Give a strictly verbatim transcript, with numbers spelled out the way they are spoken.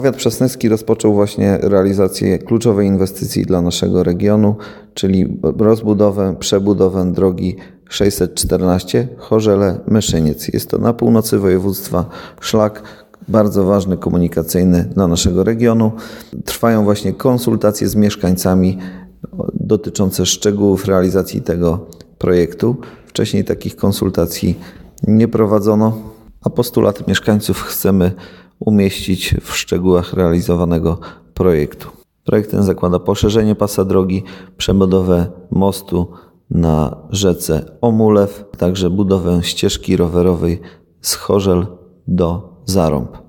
Powiat przasnyski rozpoczął właśnie realizację kluczowej inwestycji dla naszego regionu, czyli rozbudowę, przebudowę drogi sześćset czternaście Chorzele-Myszyniec. Jest to na północy województwa szlak bardzo ważny komunikacyjny dla naszego regionu. Trwają właśnie konsultacje z mieszkańcami dotyczące szczegółów realizacji tego projektu. Wcześniej takich konsultacji nie prowadzono, a postulaty mieszkańców chcemy umieścić w szczegółach realizowanego projektu. Projekt ten zakłada poszerzenie pasa drogi, przebudowę mostu na rzece Omulew, także budowę ścieżki rowerowej z Chorzel do Zarąb.